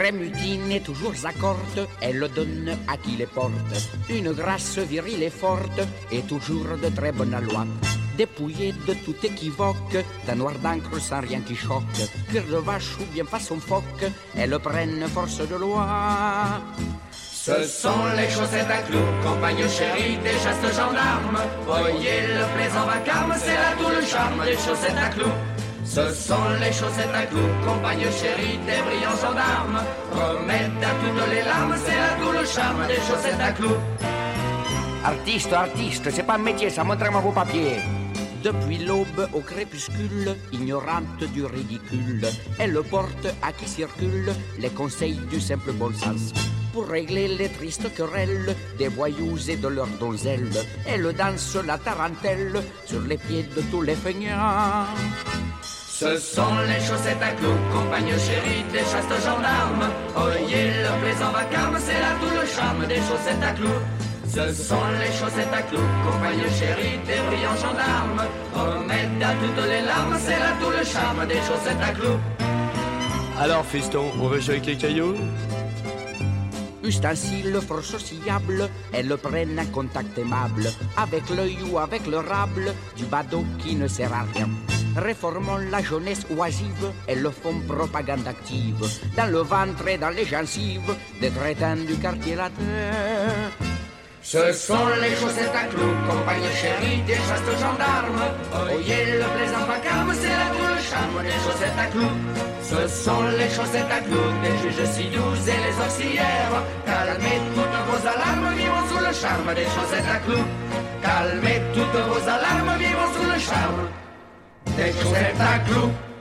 Très mutine et toujours accorte, elle donne à qui les porte une grâce virile et forte, et toujours de très bonne loi. Dépouillée de tout équivoque, d'un noir d'encre sans rien qui choque, cœur de vache ou bien façon phoque, elles prennent force de loi. Ce sont les chaussettes à clous, compagne chérie des chastes gendarmes. Voyez le plaisant vacarme, c'est là tout le charme des chaussettes à clous. Ce sont les chaussettes à clous, compagne chérie des brillants gendarmes. Remettent à toutes les larmes, c'est là tout le charme des chaussettes à clous. Artiste, c'est pas un métier, ça montre-moi vos papiers. Depuis l'aube au crépuscule, ignorante du ridicule, elle porte à qui circule les conseils du simple bon sens. Pour régler les tristes querelles des voyous et de leurs donzelles, elle danse la tarentelle sur les pieds de tous les feignants. Ce sont les chaussettes à clous, compagne chérie des chastes gendarmes. Oyez le plaisant vacarme, c'est là tout le charme des chaussettes à clous. Ce sont les chaussettes à clous, compagne chérie des brillants gendarmes. Remettent à toutes les larmes, c'est là tout le charme des chaussettes à clous. Alors fiston, on va jouer avec les cailloux? Ustensiles fort sociables, elles prennent un contact aimable avec l'œil ou avec le rable du badaud qui ne sert à rien. Réformons la jeunesse oisive, elles font propagande active dans le ventre et dans les gencives des crétins du quartier latin. Ce sont les chaussettes à clous, compagne chérie des chastes gendarmes. Oyez le plaisant vacarme, c'est là tout le charme des chaussettes à clous. Ce sont les chaussettes à clous des juges si doux et les auxiliaires. Calmez toutes vos alarmes, vivons sous le charme des chaussettes à clous. Calmez toutes vos alarmes, vivons sous le charme des chaussettes à clous.